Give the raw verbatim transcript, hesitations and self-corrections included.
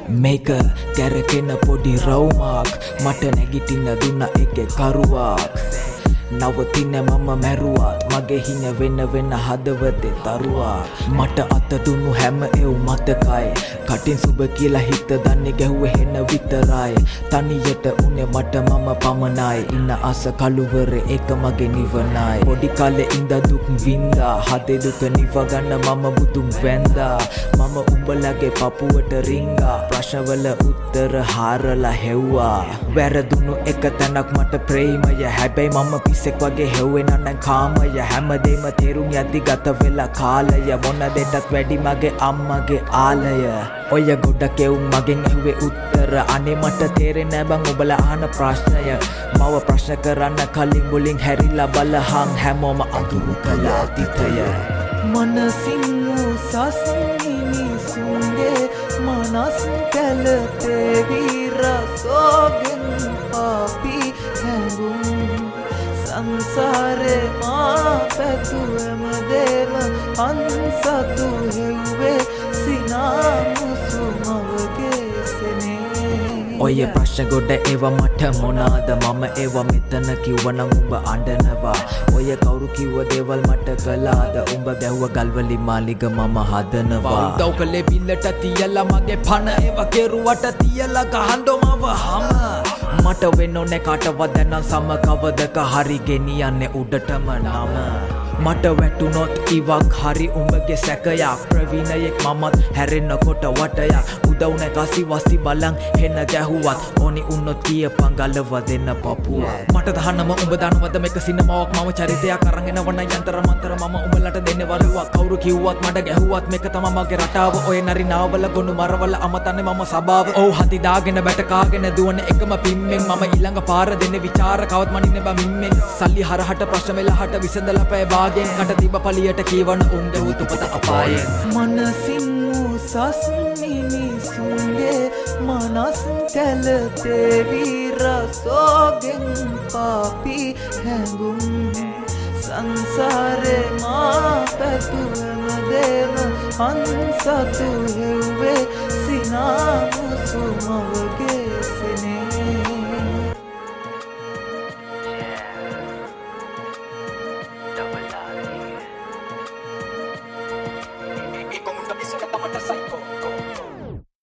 මේක කැරකෙන පොඩි රවුමක් මට නැගිටින්න දුන්න එකේ කරුවක් නවතින මම මැරුවත් මගේ හින වෙන වෙන හදවතේ තරුවා මට අත දුන්නු හැම එව් මතකයි කටින් සුබ කියලා හිත දන්නේ ගැහුවේ හෙන විතරයි තනියට උනේ මට මම පමණයි ඉන්න අස කළුවරේ එක මගේ නිවනයි පොඩි කාලේ ඉඳ දුක් වින්දා හදේ දුක නිව ගන්න මම බුදුන් වැන්දා මම උඹලගේ පපුවට රිංගා ප්‍රශ්නවල උත්තර හාරලා හෙව්වා වැරදුණු එක තැනක් මට ප්‍රේමය හැබැයි මම පිස්සෙක් වගේ හෙව්වෙන නම් කාමය හැමදේම තේරුම් යද්දි ගත වෙලා කාලය මොන දෙයටත් වැඩි මගේ අම්මගේ ආලය ඔය ගොඩක් එවුන් මගෙන් ඇහුවේ උත්තර අනේ මට තේරෙන්නේ බං ඔබලා අහන ප්‍රශ්නය මව ප්‍රශ්න කරන්න කලින් මුලින් හැරිලා බලහන් හැමෝම අඳුරු කළා තිතය මනසින් උසස් මිනිසුන්ගේ මනස් කැලතේ විරසෝගෙන් පාපි හැඟුම් සංසාරේ මා පැතුවම දේව අන්සතු හෙව්වේ සිනාමුසු මවගේ සෙනේ ඔය ප්‍රශ්න ගොඩ ඒවා මට මොනාද මම ඒවා මෙතන කිව්වනම් උඹ අඬනවා ඔය කවුරු කිව්ව දේවල් මට කළාද උඹ ගැහුව ගල්වලි මාලිග මම හදනවා උදව් කළේ බිල්ලට තියලා මගේ පණ ඒවා කෙරුවට තියලා ගහන්නෝ මව හම මට වෙන්නෝනේ කාටවත් දැන් සම කවදක හරි ගෙනියන්නේ උඩටම නම මට වැටුනොත් ඉවක් හරි උඹගේ සැකයක් ප්‍රවීණයෙක් මමත් හැරෙන්නකොට වටයක් උදව් නැකසි වසි බලන් හෙන ගැහුවත් ඕනි උන්නොත් කියපන් ගලව දෙන්න පපුව මට දහන්නම උඹ දනවද මේක සිනමාවක් මම චරිතයක් අරන් එනවන යන්තර මන්තර මම උඹලට දෙන්නේ වරුවක් කවුරු කිව්වත් මට ගැහුවත් මේක තමයි මගේ රටාව ඔය නරි නාවල ගොනු මරවල අමතන්නේ මම සබාව ඔව් හති දාගෙන බැට කාගෙන දුවන එකම පිම්මෙන් මම ඊළඟ පාර දෙන්නේ විචාර කවත් මනින්නේ බා මිම්මෙන් සල්ලි හරහට ප්‍රශ්න වෙලහට විසඳලා පෑ බාගෙන් කට තිබ පලියට කියවන උන්ගේ උතුපත අපායෙන් මනසින් උසස් මිනිසුන්ගේ මනස් කැලතේ විරසෝගෙන් පාපි හැඟුම් සංසාරේ මා පැතුවම දේව අන්සතු හෙව්වේ සිනාමුසු මවගේ